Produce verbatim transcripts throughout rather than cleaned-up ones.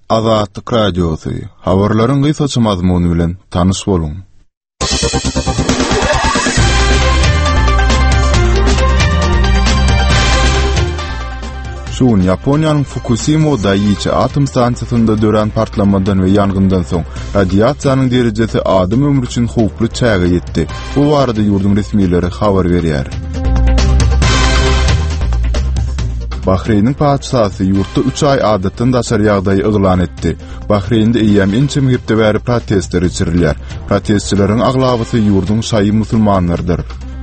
Azatlyk Radiosu. Habarlaryň gysgaça mazmuny bilen tanış bolun. Şuun Yaponiýanyň Fukushima Daiichi atom stansiýasynda dören partlamadan we ýangyndan soň radiasiýanyň derejesi adam ömrü üçin howply çäge ýetdi. Bu barada ýurdun resmiýetleri habar berýär. Bahreýnyň paçsasy ýurtda üç ay adatdan daşary ýagdaý yglan etdi. Bahreýnde eýem inçe mehipde bäri protestler geçirilýär. Protestçileriň aglabysy ýurdun şaý musulmanlarydyr.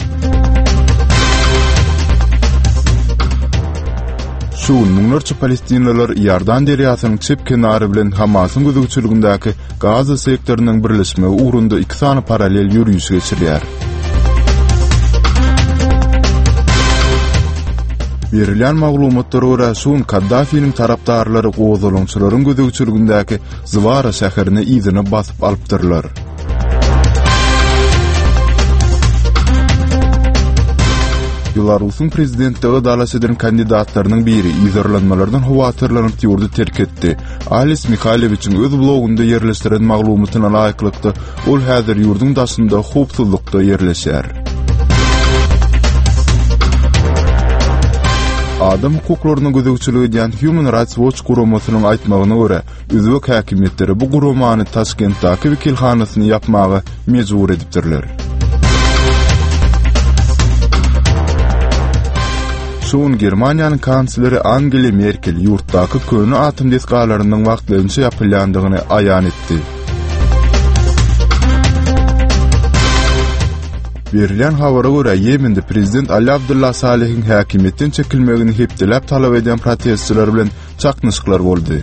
Şuun müňlerçe palestinliler Ýardan deriýasynyň çep kenary bilen Hamasyň gözegçiligindäki Gaza sektorunyň birleşmegi ugrunda iki sany paralel ýürüýüş geçirilýär. Berilen maglumatlara görä şuun Kaddafiň tarapdarlary gowzalonçylaryň gözegçiligindäki Zwara şäherine ýygyny basyp alypdyrlar. Belarusyň prezidentligi dalas eden kandidatlarynyň biri ýyzarlanmalardan howatyrlanyp ýurdu terk etdi. Ales Mikhailoviçiň öz blogunda ýerleşdiren maglumatyna laýyklykda ol häzir ýurdun daşynda howpsuzlykda ýerleşýär. Adam hukuklaryny gözegçilik eden Human Rights Watch guramasynyň aýtmagyna görä, özbek häkimetleri bu guramany Taşkentdäki wekilhanasyny ýapmagy mejbur edipdirler. Şuun Germaniýanyň kansleri Angela Merkel ýurtdaky köni atom deskalarynyň wagtlynça ýapylýandygyny aýan etdi. Berilen habara görä Ýemende prezident Ali Abdullah Salehiň häkimetden çekilmegini hepdelep talap eden protestçiler bilen çaknyşyklar boldy.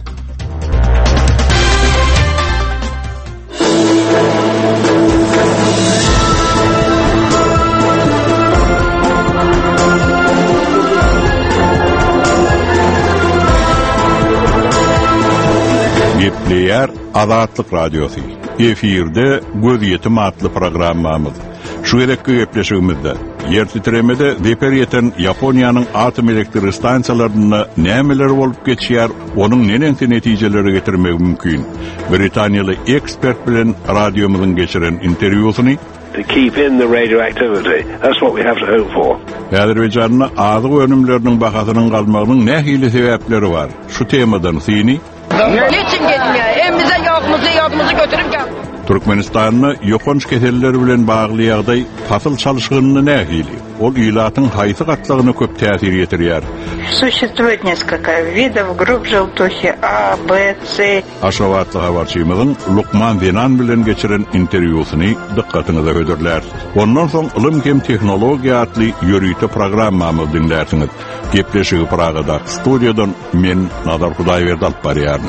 Gepleýär Azatlyk Radiosu. Efirde Göz Ýetim adly programmamyz. Şu gerekli gepleşigimizde yer titremede deper ýeten Yaponiýanyň atom elektr stansiýalaryna nämeler bolup geçýär, onuň nenenti netijeleri getirmek mümkin. Britaniýaly ekspert bilen radiomyzyň geçiren interwýusyny to keep in the radioactivity. That's what we have to hope for. Azerbaýjanyň azyk önümleriniň bahasynyň galmagynyň nähili sebäpleri bar. Şu temadan syny Niçin gitmiyor? Hem bize yağımızı yağımızı götürüp gel. Türkmenistan'ı yokonç keselleri bilen bagly ýagdaý fasıl çalışgynyny nähili. Ol ýylatyň haýsy gatlagyna köp täsir ýetirýär. Существует несколько видов групп желтухи А, Б, С. Aşawatly habarçymyzyň Lukman Zenan bilen geçiren interwýusyny dikkatiňize götürler. Ondan soň Ilm hem Tehnologiýa adly ýörüýte programmamy dinlersiňiz. Gepleşigi Pragada studiýadan men Nazar Hudaýberdi alyp barýaryn.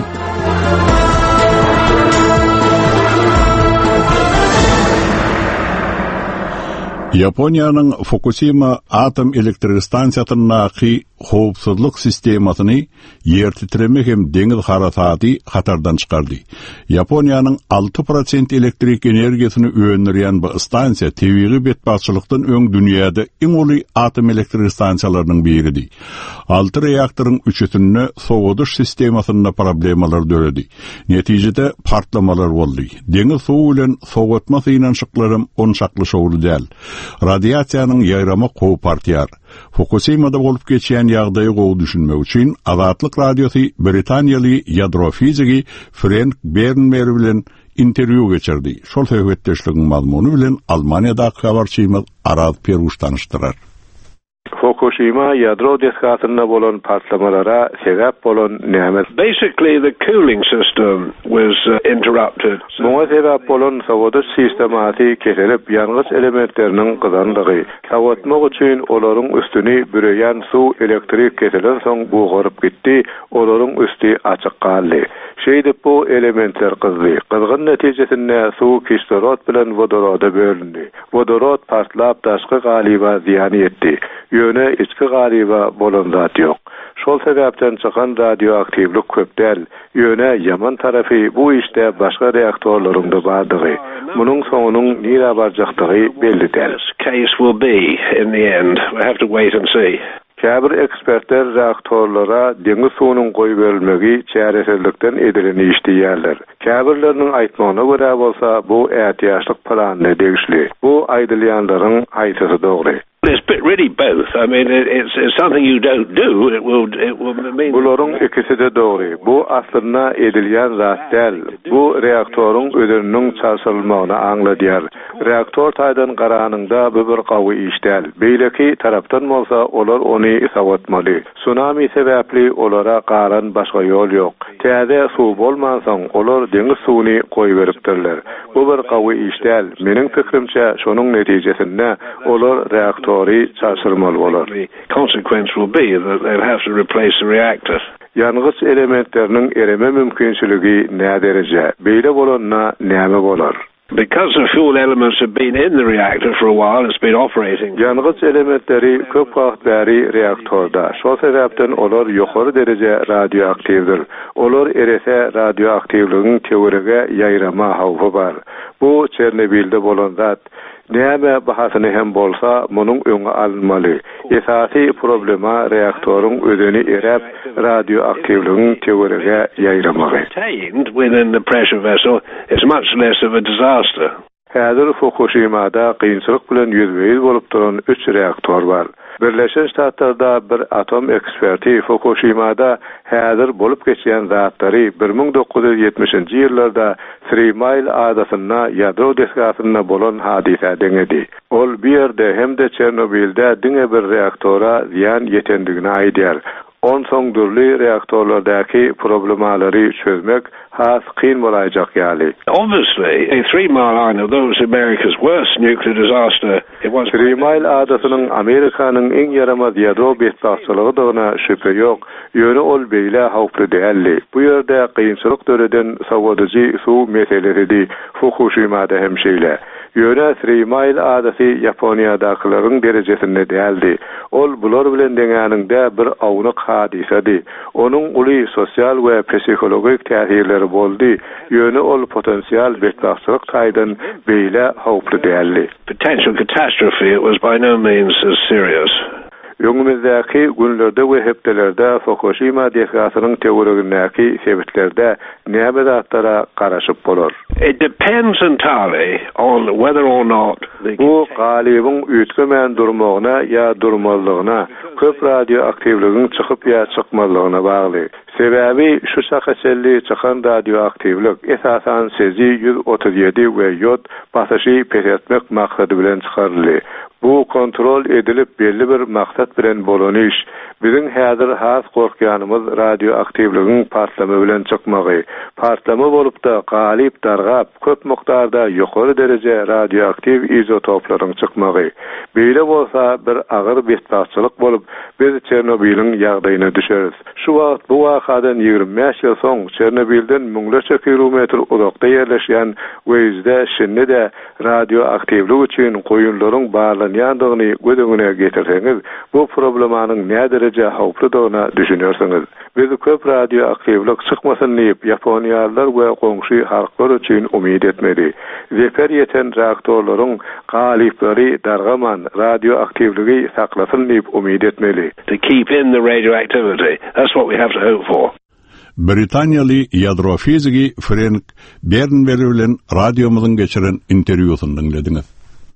Yaponiýanyň Fukushima atom elektr stansiýasynyň howpsuzlyk sistemasyny ýer titreme hem deňiz harasaty hatardan çykardy. Yaponiýanyň alty prosent elektrik energiýasyny öňürýän bu stansiýa tebigy betbaççylykdan öň dünýäde iň uly atom elektr stansiýalarynyň biridir. alty reaktoryň üçüsini sowadyş sistemasyna problemalar döredi. Netijede partlamalar boldy. Deňiz suwy bilen sowatma synançyklary onçakly şowly däl. Radiasiýanyň ýaýrama gowy partýar. Fukushima'da bolup geçýän ýagdaýy gowy düşünmek üçin Azatlyk Radiosu Britaniýaly ýadrofizigi Frank Bernmer bilen interwýu geçirdi. Şol söhbetdeşligiň mazmuny bilen Almaniýadaky habarçymyz Araz Peruş tanışdyrar. Fukushima ýadro deskasyna bolan patlamalara sebäp bolan näme? Basically, the cooling system was uh, interrupted. Buňa sebäp bolan sowadyş sistematy keselip ýalňyz elementleriniň gyzandygy. Sowatmak üçin olaryň üstüni büreýän suw elektrik keselen soň buğaryp gitdi, olaryň üstü açyk galdy. Şeýdip bu elementler gyzdy. Gyzgyn netijesinde suw kislorod bilen vodoroda bölündi. Vodorod partlap daşky galyba ziýan etdi. Ýöne içki galyba bolan zat ýok. Şol sebäpden çykan radioaktivlik köp däl. Ýöne ýaman tarapy bu işde başga reaktorlarynda bardygy. Munyň soňunyň nire barjakdygy belli däl. Case will be in the end. We have to wait and see. Käbir ekspertler reaktorlara deňiz suwunyň goýup berilmegi çäresellikden edilen iş diýerler. Käbirleriniň aýtmagyna görä bolsa, bu ätiýaşlyk planyna degişli. Bu aýdylýanlaryň aýtysy dogry. It's really both. I mean, it's, it's something you don't do. It will, it will mean... Buların ikisi de doğru. Bu aslında edilýän zat däl. Bu reaktorun ödünüň çalsylmagyny aňladýar. Reaktor taýdan garanyňda bir gawy iş däl. Beýleki tarapdan bolsa, olar ony sawatmaly. Tsunami sebäpli olara garan başga ýol ýok. Täze suw bolmansaň, olar deňiz suwuny goýup beripdirler. Bu bir gawy iş däl. Meniň pikrimçe, şonuň netijesinde olar reaktor The consequence will be that they'll have to replace the reactor. Yangıç elementlerinin ereme mümkinçiligi ne derece? Beýle bolanna näme bolar? Because the fuel elements have been in the reactor for a while, it's been operating. Yangıç elementleri köp wagt bäri reaktorda. Şol sebäpden olar ýokary derece radioaktivdir. Olar erese radioaktivligiň teorige ýaýrama hawfy bar. Bu Çernobilde bolan zat näme bahasyny hem bolsa, munyň öňe alınmaly. Esasy problema reaktorun ödeni erep radioaktivligiň teorige ýaýramagy. Within the pressure vessel, it's much less of a disaster. Häzir Fukushima'da kynçylyk bilen ýüzbeýiz bolup duran üç reaktor bar. Birleşen Ştatlarda bir atom eksperti Fukushima'da häzir bolup geçýän zatlary bir ming dokuz yüz ýetmişinji ýyllarda Three Mile adasyna ýadro deskasyna bolan hadise deňedi. Ol bir ýerde hem de Çernobilde diňe bir reaktora ziýan ýetendigini aýdýar. On soňdurly reaktorlardaki problemleri çözmek has kyn bolajak ýaly. Obviously, a Three Mile Island, though it was America's worst nuclear disaster, it was... Three Mile adasynyň Amerikanyň eň yaramaz ýadro betbaççylygyna şüphe ýok. Ýöne ol beýle hawply däldi. Bu ýerde kynçylyk döreden sowadagy suw meselesi Fukushima'da hem şeýle. Ýöne Three Mile adasy Ýaponiýadakylaryň derejesinde däldi. Ol bular bilen deňäninde bir awnyk hadisedi. Onuň uly sosial we psikologik täsirleri boldy. Ýöne ol potensial betbaççylyk taýdan beýle hawply däldi. Potential catastrophe, it was by no means as serious. Ýöňümizdäki günlerde we hepdelerde Fukushima deskasynyň teorigindäki sebeplerde näme zatlara garaşyp bolar? It depends entirely on whether or not the... Bu galybyň üýtgemän durmagyna ýa durmalygyna, köp radioaktivligiň çykyp ýa çykmalygyna bagly. Sebäbi şu şahaselli çykan radioaktivlik esasan sezi yüz otuz ýedi we ýod basyşy peretmek maksady bilen çykarly. Bu kontrol edilip belli bir maksat bilen bolan iş. Biziň häzir has gorkýanymyz radioaktivligiň partlamy bilen çykmagy. Partlama bolup da galyp dargap köp mukdarda ýokary derece radioaktiv izotoplaryň çykmagy. Beýle bolsa bir agyr betbaççylyk bolup biz Çernobilň ýagdaýyna düşeriz. Şu wagt bu wakadan ýygrimi beş ýyl soň Çernobilden müňlerçe kilometr uzakda ýerleşýän Weizde şinde de radioaktivlik üçin goýunlaryň barlanýandygyny gödüňüne getirseňiz, bu problemanyň näde derece hawplydygyna düşünýärsiňiz. Biz köp radioaktivlik çykmasyn diýip Ýaponiýalılar we goňşy halklar üçin umyt etmedi. Zeper ýeten reaktorlaryň galyplary dargaman radioaktivligi saklasyn diýip umyt etmeli. To keep in the radioactivity. That's what we have to hope for. Britaniýaly ýadrofizigi Frank Bernberg bilen radiomyzyň geçiren interwýusyny dinlediňiz.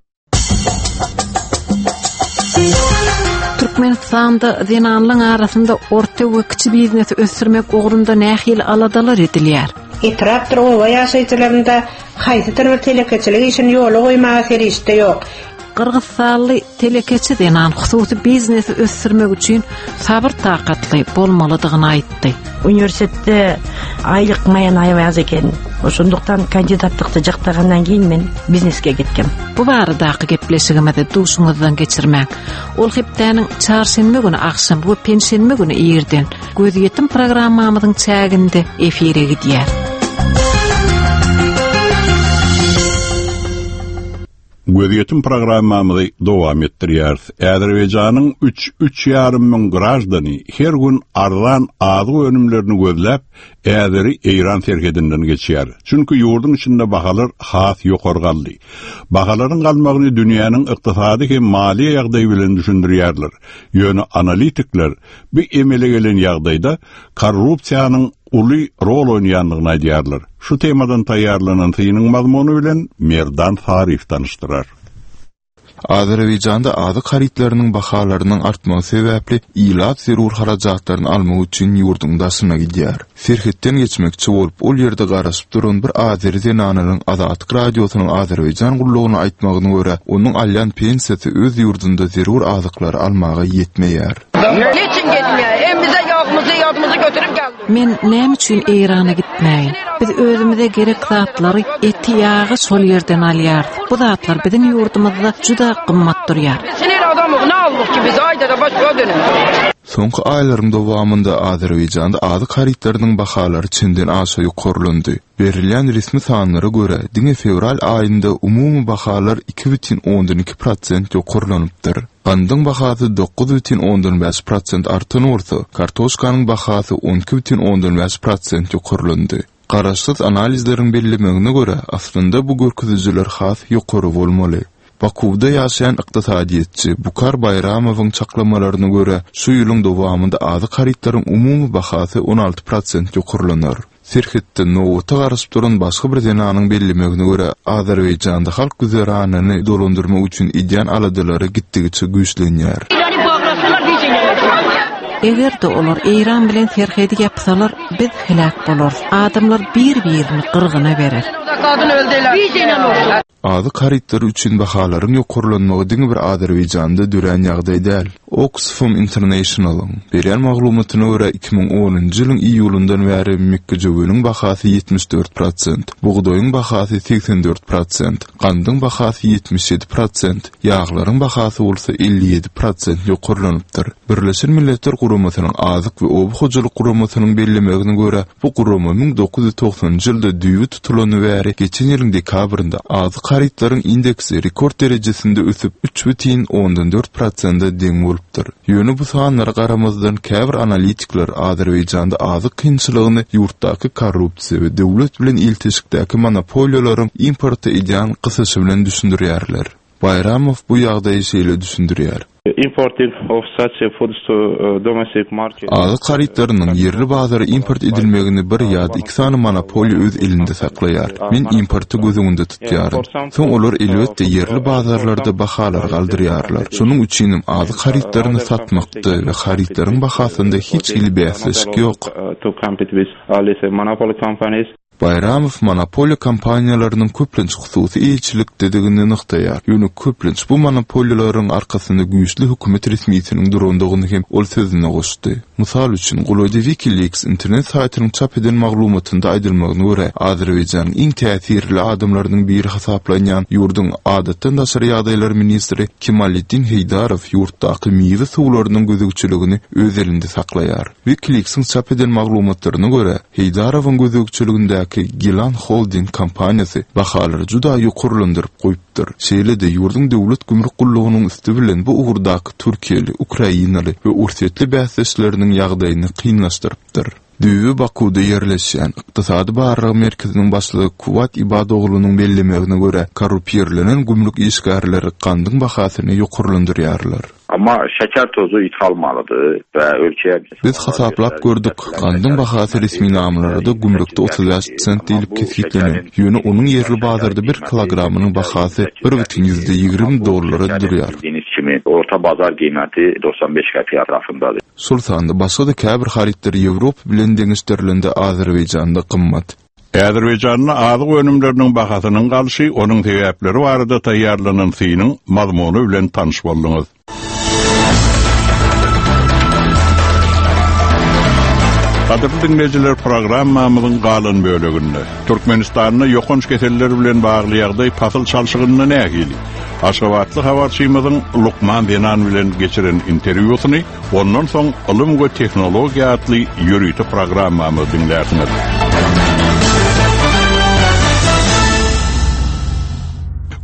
Türkmenistanda zenanlyň arasynda orta we kiçik biznes ösürmek ugrunda nähil aladalar edilýär. Etrap durgy ýaşaýjylarynda haýsy bir telekeçilik işin ýoly goýmagy serişde ýok. Qırgızstanly telekeçi denan hususy biznesi ösürmek üçin sabır takatly bolmalydygyny aýtdy. Üniversitede aylyk maýan aýbaz eken. Oşunduktan kandidatlykty jaktagandan keyin men bizneske gitdim. Bu baradaky gepleşigimizde duşuňyzdan geçirmäň. Ol hepdäniň çarşembe güni akşam we penşenbe güni ýerden göz ýetim programmamyzyň çäginde efire gidýär. Gözyetim programmamyzy dowam etdirýär. Azerbaýjanyň üç üç ýarym ming grajdany her gün arzan azyk önümlerini gözläp, äderi Eýran terkedinden geçýär. Çünki ýurdun içinde bahalar has ýokary galdy. Bahalaryň galmagyny dünýäniň ykdysady hem maliýe ýagdaýy bilen düşündirýärler. Ýöne analitikler bu emele gelen ýagdaýda korrupsiýanyň uly rol oýnaýanlygyny aýdýarlar. Şu temadan taýýarlanan tyýynyň mazmuny bilen Merdan Farif tanıştyrar. Azerbaýjanda azyk haritlarynyň bahalarynyň artmagy sebäpli ilap zerur harajatlaryny almak üçin ýurdun daşyna gidýär. Serhetden geçmekçi bolup ol ýerde garaşyp duran bir azeri zenanynyň Azatlyk radiosynyň Azerbaýjan gullugyny aýtmagyna görä, onuň alýan pensiýasy öz ýurdunda zerur azyklary almaga ýetmeýär. Niçin gitmiyor? Evimize yağımızı yağımızı götürüp geldik. Men näme üçin Eýrana gitmäýin? Biz özümizde gerek zatlary eti ýagy sol ýerden alýar. Bu zatlar biziň ýurdumyzda juda gymmat durýar. Sinir adamyň aldyk ki biz aýda da başga dönem. Soňky aýlaryň dowamında Azerbaýjanda azyk haritlarynyň bahalary çinden aşağı ýokarlandy. Berilýän resmi sanlara görä, diňe fevral aýynda umumy bahalar iki бүтүн ондон iki prosent ýokarlanypdyr. Gandyň bahasy dokuz бүтүн ондон beş prosent artan bolsa, kartoşkanyň bahasy on iki бүтүн ондон beş prosent ýokarlandy. Garaşsyz analizleriň bellemegine görä, aslynda bu görkezjiler has ýokary bolmaly. Bakuwda ýaşaýan ykdysadyetçi Bukar Bayramowyň çaklamalaryna görä, şu ýylyň dowamında azyk haritlaryň umumy bahasy on alty prosent ýokarlanar. Serhetde nowata garaşyp duran başga bir zenanyň bellemegine görä, Azerbaýjanda halk güzeranyny dolandyrmak üçin ideýan aladylary gitdigiçe güýçlenýär. Eger de olar Eýran bilen serhedi ýapsalar, biz helak bolar. Adamlar bir-birini gyrgyna berer. Kadın öldüler. Bir Azyk haritlar üçin bahalaryň ýokarlanmagy diňe bir Azerbaýjanda dören ýagdaý däl. Oxfam International'ın berýän maglumatyna görä iki ming onunjy ýylyň iýulundan bäri Mekkejewiniň bahasy yetmiş dört prosent, buğdoýyň bahasy seksen dört prosent, gandyň bahasy yetmiş yedi prosent, ýaglaryň bahasy bolsa elli yedi prosent ýokarlanypdyr. Birleşen Milletler Guramasynyň azyk we oby hojalyk guramasynyň bellemegine görä, bu gurama ming dokuz ýüz toksanjy ýylda düýbi tutulany bäri geçen ýylyň dekabrynda azyk haritlaryň indeksi rekord derejesinde ösüp üç бүтүн ондон dört prosent deň bolupdyr. Ýöne bu sanlara garamazdan käbir analitikler Azerbaýjanda azyk kynçylygyny ýurtdaky korrupsiýa we döwlet bilen iltisikdäki monopoliýalaryň importy edýän gysyşy bilen düşündirýärler. Bayramow bu ýagdaýy şeýle düşündirýär. Importing of such foods to uh, domestic market. Azyk haritlarynyň yerli bazara import edilmegini bir ýa-da iki sany monopoliýa öz elinde saklaýar. Men importy gözüňde tutýarym. Soň olar elbetde yerli bazarlarda bahalar galdyrýarlar. Şonuň üçin azyk haritlaryny satmakda we haritlaryň bahasynda hiç ýyly bäsleşik ýok. To compete with all these monopoly companies. Bayramow monopoliýa kompaniýalarynyň köplenç hususy eýçilik dedigini nyktaýar. Ýöne köplenç bu monopoliýalaryň arkasynda güýçli hökümet resmiýetiniň durandygyny hem ol sözüne goşdy. Mysal üçin Goloda Wikileaks internet saýtynyň çap eden maglumatynda aýdylmagyna görä, Azerbaýjanyň iň täsirli adamlarynyň biri hasaplanýan ýurdun adatdan daşary ýagdaýlar ministri Kemaleddin Heydarow ýurtdaky miýe suwlarynyň gözegçiligini öz elinde saklaýar. Wikileaks'yň çap eden maglumatlaryna görä, Heydarowyň gözegçiliginde Gilan Holding kompaniýasy bahalary juda ýokarlandyryp goýupdyr. Şeýle de ýurdun döwlet gümrük gullugynyň üstü bilen bu ugurdaky Türkiýeli, Ukrainaly we ursetli bäsleşläriniň ýagdaýyny kynlaşdyrypdyr. Düýbi Bakuwda ýerleşýän ykdysady barragy merkeziniň başlygy Kuwat Ibadoglunyň bellemegine görä, korrupsiýalenen gümrük işgärleri gandyň bahasyny ýokarlandyrýarlar. Ama şeker tozu ithalmalıdır ve ölçüye... Biz hasaplap gördük. Gandyň bahasy resmi namlarda gümrükde otuz beş sent diýilip kesiplenýär. Ýöne onuň yerli bazarda bir kilogramynyň bahasy bir бүтүн ýigirme dollara durýar. Orta bazar kıymeti doksan beş kapy atrafındadır. Şol sanda başga da käbir haritler Ýewropa bilen deňişdirlende Azerbaýjanda gymmat. Azerbaýjanyň azyk önümleriniň bahasynyň galyşy, onuň sebäpleri barada taýýarlanan synyň mazmuny bilen tanyş boldyňyz. Kadrly dinleyijiler, programmamyzyň galan böleginde Türkmenistanyň ýokunç keselleri bilen bagly ýagdaý pasyl çalşygyny nägili. Aşgabatly habarçymyzyň Lukman Benan bilen geçiren interwýusyny, ondan soň ilm we tehnologiýa atly ýürüýte programmamyzy dinlersiňiz.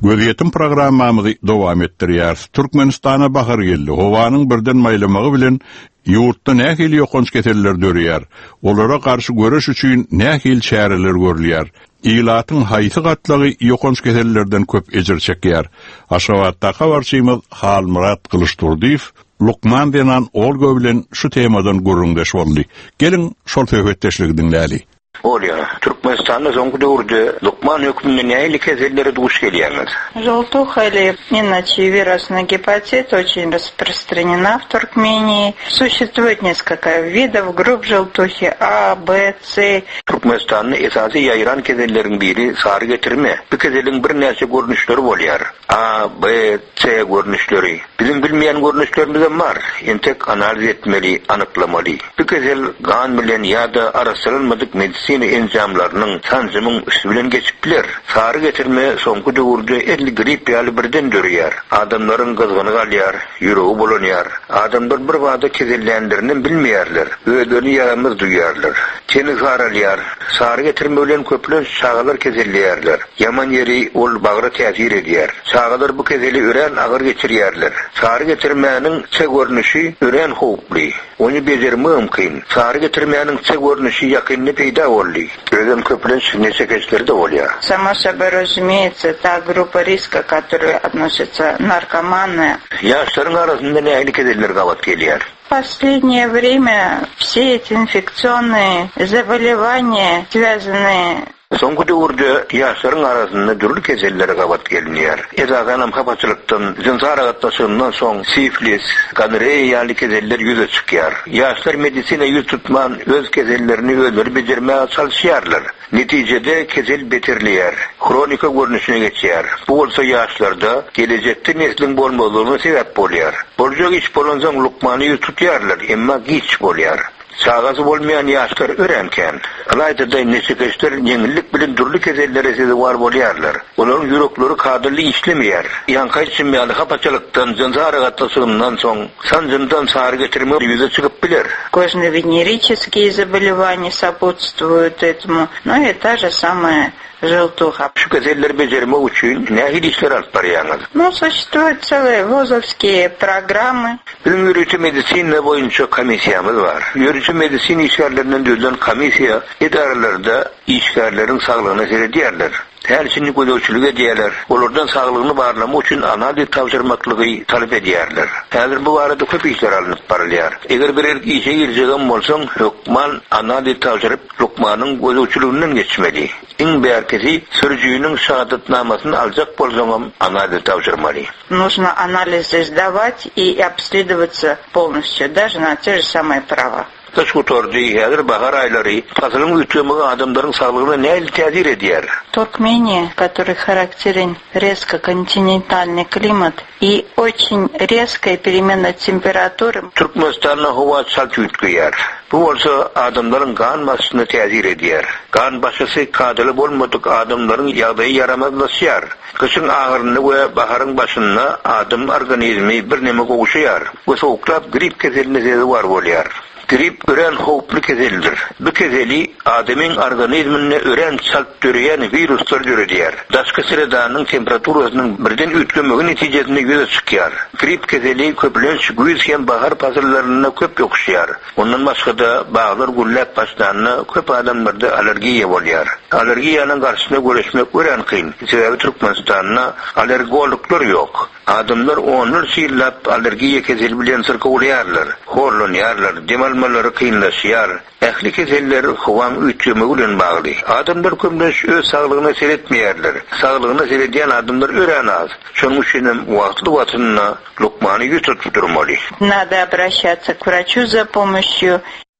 Göziyetim programmamyzy dowam etdirýär. Türkmenistana bahar geldi. Howanyň birden maýlamagy bilen ýurtda nähil ýokanç keseller dörýär. Olara garşy göreş üçin nähil çäreler görülýär. İlatyň haýsy gatlagy ýokanç kesellerden köp ejir çekýär. Aşgabatda habarçymyz Halmurat Kılıçturdiýew Lukman denen olga bilen şu temadan gurrundaş boldy. Gelin şol söhbetdeşligi dinläli. Оля, Туркменстанда соңғы дәуірде Лукман өкіміне нәйлі кезелері душ келеміз. Желтуха или иначе вирусный гепатит очень распространена в Туркмении. Существует несколько видов групп желтухи А, Б, С. Туркменстанны esası yayıran kezellerin biri sarı getirme. Bu kezelin bir näçe görünüşleri bolýar. A, B, C görünüşleri. Bizim bilmeyen görünüşlerimiz var. Entek analiz etmeli, anyklamaly. Bu kezel gan bilen ýa-da araşdyrylmadyk medisina enzamlarynyň sanjymyň üstü bilen geçip biler. Sarı getirme soňky döwürde elli grip ýaly birden dörýär. Adamlaryň gyzgyny galýar, ýüregi bolanýar. Adamlar bir wada kezellendirini bilmeýärler. Öýlerini ýaramyz duýarlar. Teni garalýar. Sarı getirme bilen köplen şagalar kezelleýärler. Yaman ýeri ol bagra täsir edýär. Şagalar bu kezeli ören agyr geçirýärler. Sarı getirmäniň çe görnüşi ören howply. Onu bejerme mümkin. Sarı getirmäniň çe görnüşi ýakynly peýda boldy. Özüm köplen şünnese geçleri de bolýar. Само собой разумеется, та группа риска, к которой относятся наркоманы. Ýaşlaryň arasynda nähili kezeller gabat gelýär. В последнее время все эти инфекционные заболевания, связанные Soňky döwürde ýaşlaryň arasynda dürli kezeller gabat gelinýär. Ezaganam hapaçylykdan, jinsar agatdaşyndan soň siflis, gonorreýa ýaly kezeller ýüze çykýar. Ýaşlar medisina ýüz tutman öz kezellerini özleri bejermäge çalyşýarlar. Netijede kezel beterliýär, kronika görnüşine geçýär. Bu bolsa ýaşlarda gelecekde neslin bolmagyny sebäp bolýar. Boljak iş bolansaň lukmany ýüz tutýarlar, emma giç bolýar. Çağası bolmayan ýaşlar örenken, alayda neçekeşler ýeňillik bilen durly kezellere sezi var bolýarlar. Olaryň ýürekleri kadyrly işlemeýär. Ýanky çymýaly hapaçylykdan, jinsar agatdaşyndan soň sanjymdan sarı getirme ýüze çykyp biler. Кожно-венерические заболевания сопутствуют этому, но и та же самая желтуха. Şu kezeller bejerme üçin nähili işler alyp barýaňyz? Ну, существуют целые вузовские программы. Bizim yürüyüşü medisina boyunca komisyamız var. Yürüyüşü medisina işgärlerinden düzülen komisya idarelerde işgärlerin sağlığına seredýärler. Tärsini gözöçülük edýärler. Olardan saglygyny barlama üçin analiz tapşyrmaklygy talap edýärler. Häzir bu barada köp işler alınıp barylýar. Eger bir erki işe girjegen bolsaň, hökman analiz tapşyryp Lukmanyň gözöçülüginden geçmeli. Iň berkesi sürüjüniň şahadatnamasyny aljak bolsaňam analiz tapşyrmaly. Нужно анализы сдавать и обследоваться полностью, даже на те же самые права. Taşkutordy, häzir bahar aýlary, fasylyň ütümigi adamlaryň saglygyna näil täsir edýär? Туркмения, который характерен резко континентальный климат и очень резкая перемена температуры. Türkmenistan'da hava çalt ütgüýär. Bu bolsa adamlaryň gan masyny täsir edýär. Gan başysy kadyly bolmadyk adamlaryň ýagdaýy yaramazlaşýar. Kışın ağırını ve baharın başında adam organizmi bir neme goguşýar. Bu soğuklap grip keseline sezi var bolýar. Grip ören howply kezeldir. Bu kezeli adamyň organizmine ören çalt dörýän viruslar döredýär. Daşky sredanyň temperaturasynyň birden ütgemegi netijesinde ýüze çykýar. Grip kezeli köplenç güýz hem bahar pasyllaryna köp ýokuşýar. Ondan başga-da baglar gullap başlanyny köp adamlarda allergiýa bolýar. Allergiýanyň garşysyna göreşmek ören kyn. Sebäbi Türkmenistanda allergoluklar ýok. Adamlar onlar şiirlap allergiýa kezeli bilen sirkawlaýarlar. Horlanýarlar, demalmalary kynlaşýar. Ähli kezeller howaň ütgemi bilen bagly. Adamlar kömleş öz saglygyna seretmeýärler. Saglygyna seredýän adamlar ören az. Şonuň üçin wagtly watyna Lukmany ýetip durmaly. Надо обращаться к врачу за помощью.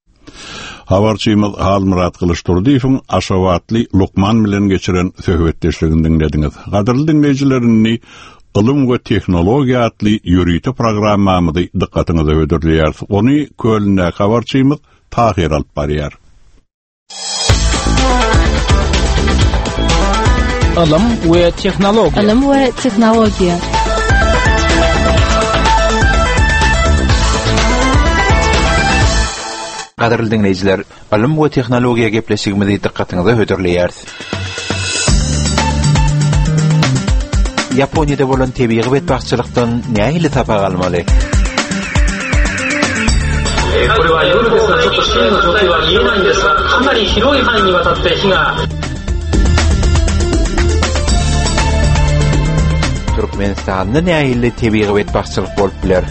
Habarçymyz Halmurat Kılıçturdiýewiň aşawatly Lukman bilen geçiren söhbetdeşligini dinlediňiz. Gadyrly dinleýijilerini Ilm we Tehnologiýa adly ýürüýte programmamyzy dikkatiňize öwürdirýär. Ony Kölnä habarçymyz Tahir alyp barýar. Ilm we Tehnologiýa. Ilm we Tehnologiýa. Gadyrly dinleýijiler, ilm we tehnologiýa gepleşigimizi dikkatiňize öwürdirýär. Yaponiýada bolan tebii betbaççylykdan nähili tapa galmaly? これは夜ですがちょっと視野の状態は見えないんですが、かなり広い範囲にわたって火が Türkmenistanda nähili tebii betbaççylyk bolup biler?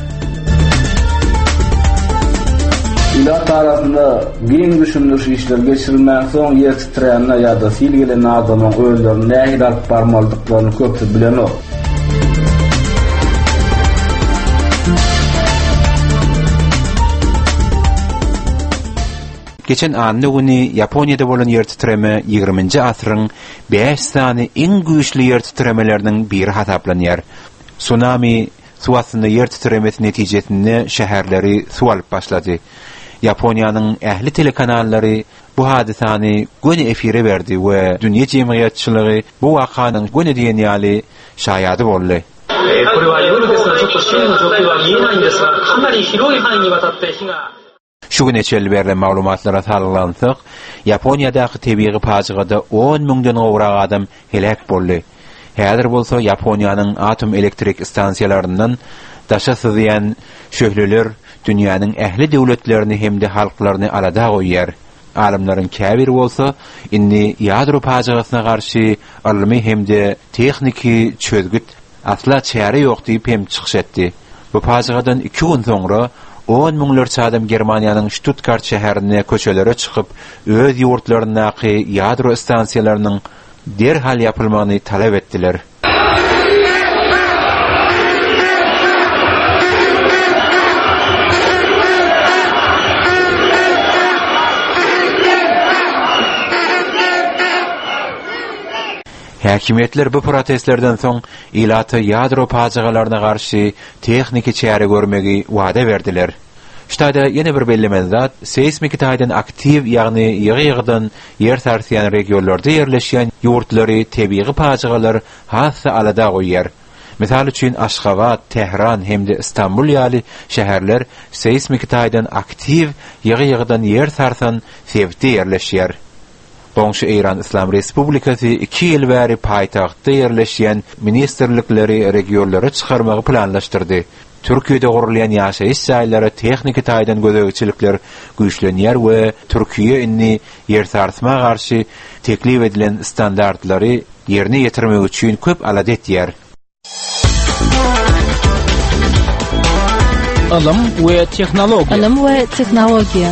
İla tarafında giň düşündürüş işler geçirilmän soň ýer titreýänler ýa-da sil gelen adamyň öýlerini nähili alyp barmaldyklaryny köpçe bilen ok. Geçen anny güni Yaponiýada bolan ýer titreme ýygrüminji asyryň beş sany iň güýçli ýer titremeleriniň biri hasaplanýar. Tsunami suwatynda ýer titremesi netijesinde şäherleri suw alyp başlady. Yaponiýanyň ähli telekanallary bu hadisany göni efire berdi we dünýä jemgyýetçiligi bu wakanyň göni diýenýäli şaýady boldy. これは夜ですがちょっと視野の状態は見えないんですが、かなり広い範囲にわたって火が Şu gün içerli berilen maglumatlara salgılansak, Yaponiýadaky tebii pajygada on müňden gowrak adam helak boldy. Häzir bolsa Yaponiýanyň atom elektrik stansiýalaryndan daşa syzýan şöhleler dünýäniň ähli döwletlerini hemde halklaryny alada goýýar. Alimlaryň käbir bolsa, indi ýadro pajagysyna garşy almy hemde techniki çözgüt asla çäre ýok diýip hem çykyş etdi. Bu pajagadan iki gün soňra on müňlerçe adam Germaniýanyň Stuttgart şäherine köçelere çykyp, öz ýurtlarynaky ýadro stansiýalarynyň derhal ýapylmagyny talap etdiler. Häkimetler bu protestlerden soň ilaty ýadro pajagalaryna garşy techniki çäre görmegi wada berdiler. Ştada ýene bir bellemen zat, seismik taýdan aktiv, ýagny ýygy-ýygydan ýer sarsýan regionlarda ýerleşýän ýurtlary tebii pajagalar hassa alada goýýar. Misal üçin Aşgabat, Tehran hemde İstanbul ýaly şäherler seismik taýdan aktiv, ýygy-ýygydan ýer sarsan sebti ýerleşýär. Goňşy Iran Islam Respublikasy iki ýyl bäri paýtagtda ýerleşýän ministerlikleri regionlara çykarmagy planlaşdyrdy. Türkiýede gurulýan ýaşaýyş ýaýlary techniki taýdan gözegçilikler güýçlenýär we Türkiýe inni ýer sarsma garşy teklip edilen standartlary ýerine ýetirmek üçin köp alad etýär. Alam we tehnologiýa. Alam we tehnologiýa.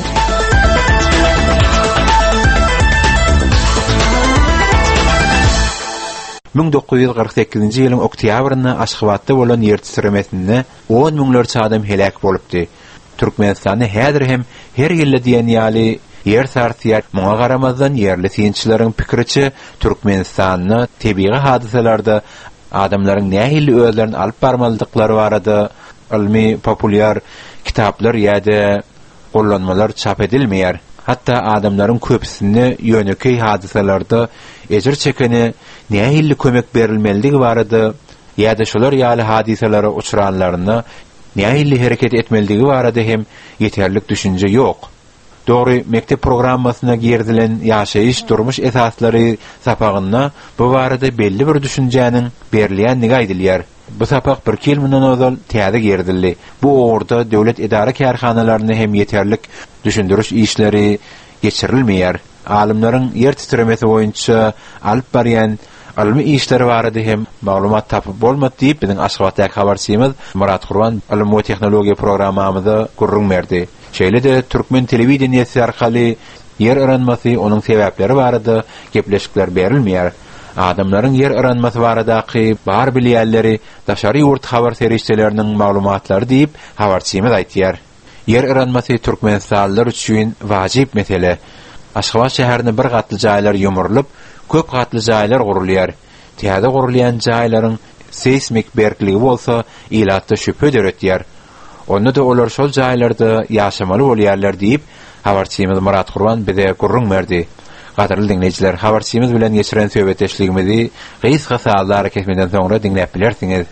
bin dokuz yüz kırk sekizinji ýylyň oktýabrynda Aşgabatda bolan ýer titremesinde on müňlerçe adam helak bolupdy. Türkmenistany häzir hem her ýyl diýenýäli ýer sarsýar. Muňa garamazdan ýerli synçylaryň pikiriçe Türkmenistanyň tebii hadiselarda adamlaryň nähili özlerini alyp barmaldyklary barada ilmi populyar kitaplar ýa-da gollanmalar çap edilmeýär. Hatta adamlaryň köpüsine ýöneki hadiselerde ejir çekeni nähili kömek berilmeligi barada ýa-da şolar ýaly hadiselere uçuranlaryna nähili hereket etmeligi barada hem ýeterlik düşünje ýok. Dogry mektep programmasyna girdilen ýaşaýyş durmuş esaslary sapagyna bu barada belli bir düşünjäniň berilýänligi aýdylýar. Bu sapak bir kilmenden ozal täze girdildi. Bu orada döwlet idara kärhanalaryny hem ýeterlik düşündürüş işleri geçirilmeýär. Alimlaryň ýer titremesi boýunça alyp barýan ilmi işleri barada hem maglumat tapyp bolmady diýip biziň Aşgabatdaky habarçymyz Murat Gurban ilim we tehnologiýa programmamyzda gurrun berdi. Şeýle-de Türkmen telewizionyasy arkaly ýer öğrenmesi onuň sebäpleri barada gepleşikler berilmeýär. Adamlaryň ýer öğrenmesi baradaky bar bilýärleri daşary ýurt habar serişçileriniň maglumatlary diýip habarçymyz aýtýar. Ýer öğrenmesi Türkmenistanlylar üçin wajyp mesele. Aşgabat şäherine bir gatly jaýlar ýumurlyp, köp gatly jaýlar gurulýar. Täze gurulýan jaýlaryň seismik berkligi bolsa, ilatda şüphe döretýär. Onu da olar şol jaýlarda ýaşamaly bolýarlar diýip habarçymyz Murat Gurban bize gurrun berdi. Gaderli dinleyijiler, habarçymyz bilen geçiren söhbetleşligimizi gysga gasalar kesmeden soňra dinläp bilersiňiz.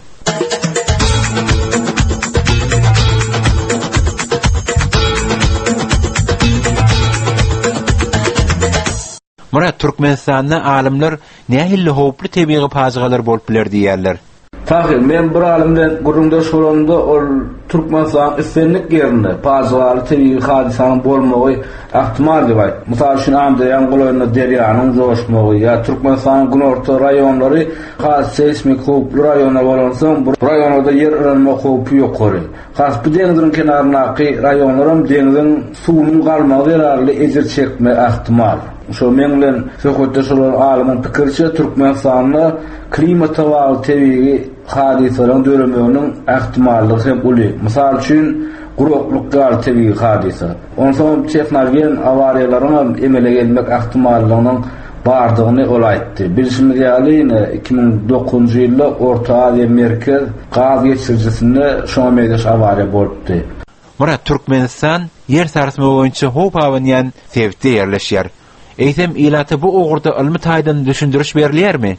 Murat, Türkmenistanda alimler nähili howply tebii pajagalar bolup biler diýerler. Tabii men bir alimden gurunda şolanda ol Türkmenistan istenlik yerinde pazarlı tabii hadisanın bolmagy ihtimal diýip aýt. Mysal üçin Andayan golaryna deryanyň joşmagy ya Türkmenistan günorta raýonlary has seismik howply raýonlar bolansoň bu raýonlarda yer ýarılma howpy ýokary. Has bu deňiziň kenaryndaky raýonlarym deňiziň suwunyň galmagy ýararly ejir çekme ihtimal. Şo men bilen söhbetde şolar alymyň pikirçe Türkmenistanyň klimata we tabii hadisalaryň döremeýäriniň ihtimalligi hem uly. Mysal üçin gurukluklar tabii hadisa. Onsoň texnologiýaň awariýalaryň emele gelmek ihtimallygynyň bardygyny ol aýtdy. Bilişim ýalyny iki ming dokuzunçy ýylda Orta Aziýa merkez gaz geçirjisinde şoňa meýdaş awariýa bolupdy. Murat, Türkmenistan yer sarsmy boýunça hop awynýan sebde ýerleşýär. Eýsem ilaty bu ogurda ilmi taýdan düşündiriş berilýärmi?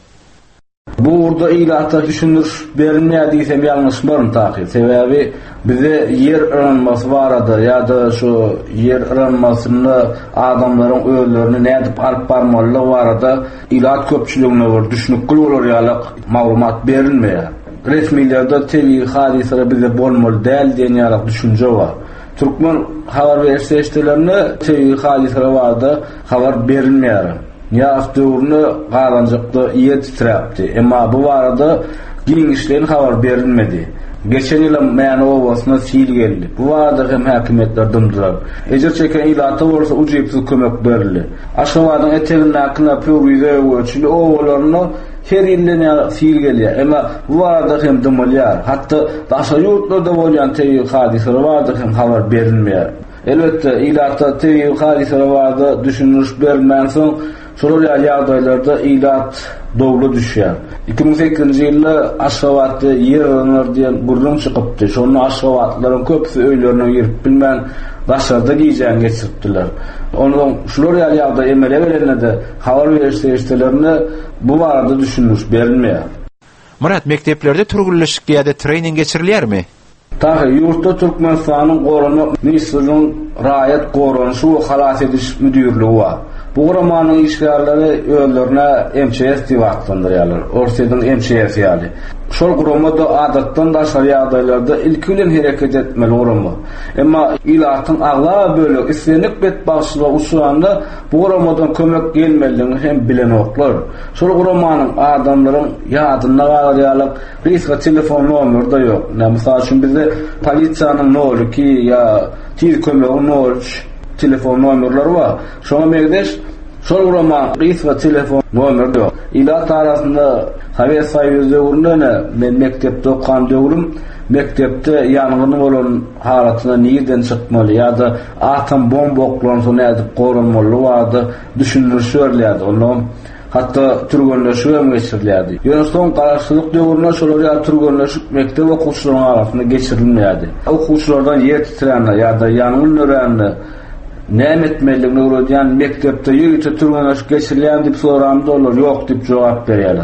Bu urda ilata düşündürüş berilmeýär diýsem ýalňyş barym taky. Sebebi bize yer ýarılmasy barada ýa-da şu yer ýarılmasyny adamlaryň öýlerini nädip alyp barmaly barada ilat köpçüligine bir düşünükli bolar ýalyk maglumat berilmeýär. Resmiýlerde tabii hadisalar bize bolmaly däl diýen ýalyk düşünje bar. Türkmen habar berse işlerini tabii hadisalar barada habar berilmeýär. Ýa-da garanjykda ýer titrapdy. Emma bu barada giňişlerin habar berilmedi. Geçen ýyl Mäne owasyna sil geldi. Bu barada hem häkimetler dymdylar. Ejir çeken ilata bolsa ujypsyz kömek berildi. Aşgabatyň etegindäkine pöwrize ölçüli owalaryny her ýyldan sil gelýär. Emma bu barada hem dymylýar. Hatda başga ýurtlarda bolýan tabii hadisalar barada hem habar berilmeýär. Elbetde ilata tabii hadisalar barada düşünüş berilmänsoň şolar ýagdaýlarda ilat dogly düşýär. iki ming sekizinçi ýylda Aşgabatda yer ýarylýar diýen gurrun çykypdy. Şonu Aşgabatlaryň köpüsi öýlerine girip bilmän başlarda giýjän geçiripdiler. Onuň şolar ýagdaýda emele berenede habar berişde işlerini bu barada düşünüş berilmeýär. Murat, mekteplerde turgullaşyk ýa-da trening geçirilýärmi? Tahy ýurtda Türkmenistanyň gorunma ministrligiň raýat gorunşy we halas ediş müdürligi bar. Bu gurumanyň işgärleri öýlerine M Ç S diýip atlandyrýarlar. Orsadan M Ç S ýaly. Şol gurumda adatdan daşary ýagdaýlarda ilki bilen hereket etmeli gurumy. Emma ilatyň agla bölegi islenip bet başlyga uçuranda bu gurumdan kömek gelmeliligini hem bilen oklar. Şol gurumanyň adamlaryň ýadyna galýarlyk riska telefon nomerda ýok. Näme üçin bizde polisiýanyň nol iki ýa tir kömegi nol üç telefon nomerleri var. Şoňa meýdeş şol guruma riska telefon nomeri ýok. Ilat arasynda Haber saýyzy urundan men mektepde okan döwrüm mektepde ýanygyny bolan halatyna nirden çykmaly ýa-da atom bomba oklansa nädip gorunmaly wada düşünürşörlerdi. Onuň hatda türgönleşigi hem geçirilýärdi. Ýöneşden garaşsyzlyk döwründe şolar ýa türgönleşik mektep okuwçylaryň arasynda geçirilmeýärdi. Okuwçylardan ýer titränler ýa-da ýanygyny nöränler näme etmeligini öwredýän mektepde ýüýte türgönleşik geçirilýän diýip soramda olar ýok diýip jogap berýärler.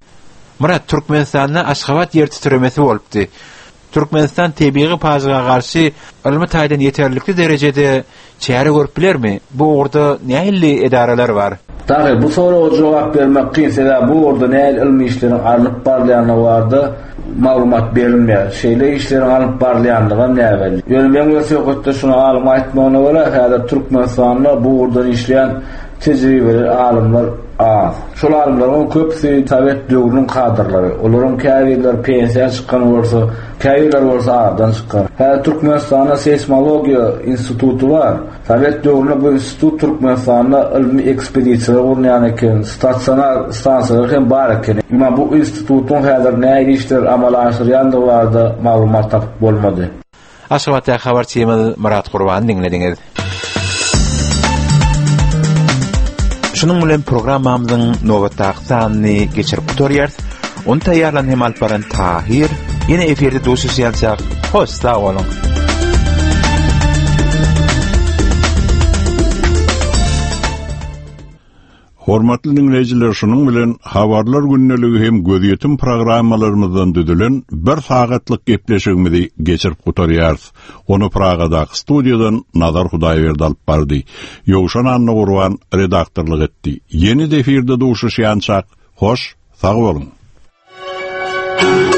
Murat, Türkmenistanda Aşgabat yer titremesi bolupdy. Türkmenistan tebiği pajyga garşy ilmi taýdan ýeterlikli derejede çäre görüp bilermi? Bu orada nähili edaralar bar? Tabii bu soraga jogap bermek kynsa bu orada nähili ilmi işleriň alyp barlyanyna bardy maglumat berilmeýär. Şeýle işleriň alyp barlyandygy näbeli. Ýöne men söhbetde şunu alyp aýtmagyna görä, häzir Türkmenistanda bu orada işleýän tejribeli alymlar az. Şol alymlaryň köpüsi Sovet döwrüniň kadrlary. Olaryň käbirler pensiýa çykkan bolsa, käbirler bolsa ardan çykkan. Häzir Türkmenistanda seismologiýa institutu bar. Sovet döwründe bu institut Türkmenistanda ilmi ekspedisiýalar urunýan eken, statsionar stansiýalar hem bar eken. Emma bu institutun häzir näme işler amal aşyrýandy barda maglumat tapyp bolmady. Aşgabatda habarçymyz Murat Gurban dinlediňiz. Şunun bilen programmamyzyň nowatdaky sanyny geçirip oturýar. Onu taýýarlan hem alyp baran Tahir. Ýene eferde duşuşýançak. Hoş, sag bolun. Hormatly dinleýijiler, şunun bilen habarlar günneligi hem gözýetim programmalarymyzdan düdülen bir sagatlyk gepleşigimizi geçirip oturýarys. Onu Pragadaky studiýadan Nazar Hudaýberdi alyp bardy. Ýowşan Anna Gurban redaktorlyk etdi. Ýeni eferde duşuşýançak. Hoş, sag bolun.